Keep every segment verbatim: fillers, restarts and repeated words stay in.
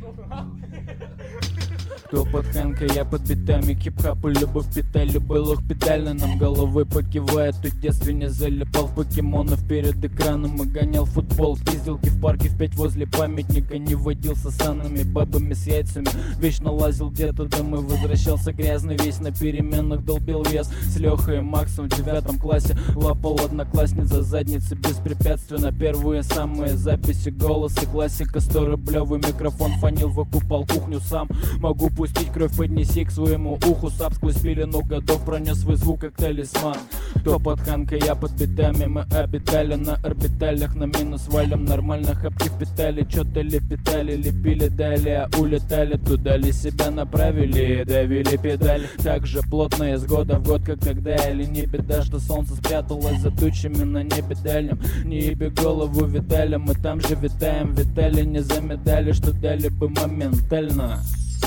Кто под Хэнка, я под битами. Хип-хап и любовь питай, любой лох педально нам головой покивает. Ты в детстве не залипал в покемонов перед экраном и гонял футбол. Пизделки в парке в пять возле памятника. Не водился с санами, бабами с яйцами. Вечно лазил где-то домой, возвращался грязный весь. На переменах долбил вес с Лехой и Максом в девятом классе. Лапал одноклассниц за задницы беспрепятственно. Первые самые записи, голосы, классика. Сто рублевый микрофон фонил, выкупал кухню сам. Могу пустить кровь, поднеси к своему уху. Сап сквозь пелену годов пронес свой звук как талисман. Кто под Ханкой, я под битами. Мы обитали на орбиталях, на минус валим. Нормально хапки впитали, чё-то лепетали. Лепили далее, улетали туда ли себя направили, давили педали. Так же плотно из года в год, как тогда. Или не беда, что солнце спряталось за тучами на небе дальнем. Не еби голову Виталя, мы там же витаем. Витали не за медали, что дали бы моментально.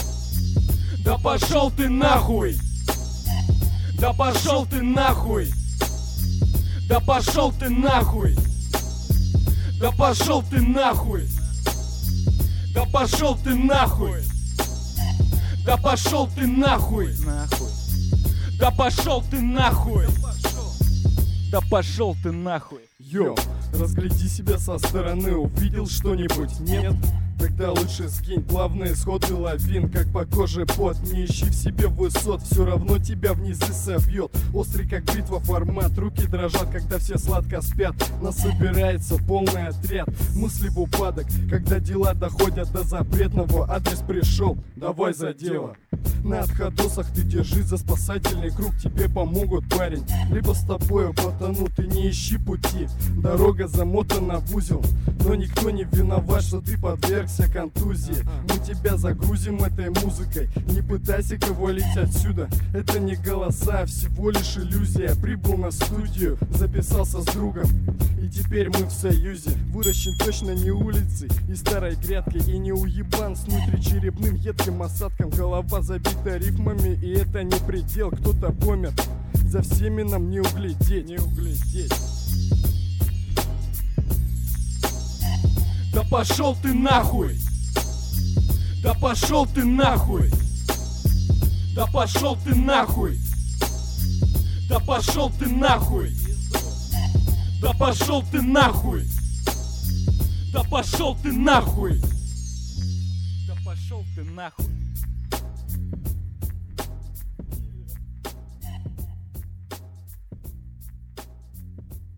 Да пошел ты нахуй! Да пошел ты нахуй! Да пошел ты нахуй! Да пошел ты нахуй! Да пошел ты нахуй! Да пошел ты нахуй! Нахуй. Да пошел ты нахуй! Да пошел ты нахуй. Йо, разгляди себя со стороны, увидел что-нибудь? Нет? Тогда лучше сгинь, плавные сходы лавин, как по коже пот. Не ищи в себе высот, все равно тебя внизы собьет. Острый как бритва формат, руки дрожат, когда все сладко спят. Нас собирается полный отряд, мысли в упадок, когда дела доходят до запретного. Адрес пришел, давай за дело. На отходосах ты держись за спасательный круг, тебе помогут, парень. Либо с тобою потону, ты не ищи пути. Дорога замотана в узел, но никто не виноват, что ты подвергся контузии. Мы тебя загрузим этой музыкой, не пытайся ковалить отсюда. Это не голоса, а всего лишь иллюзия. Прибыл на студию, записался с другом, и теперь мы в союзе. Выращен точно не улицей и старой грядкой, и не уебан с внутричерепным едким осадком. Голова забита рифмами, и это не предел. Кто-то помер, за всеми нам не углядеть, не углядеть. Да пошел ты нахуй! Да пошел ты нахуй! Да пошел ты нахуй! Да пошел ты нахуй! Да пошел ты нахуй! Да пошел ты нахуй! Да пошел ты нахуй.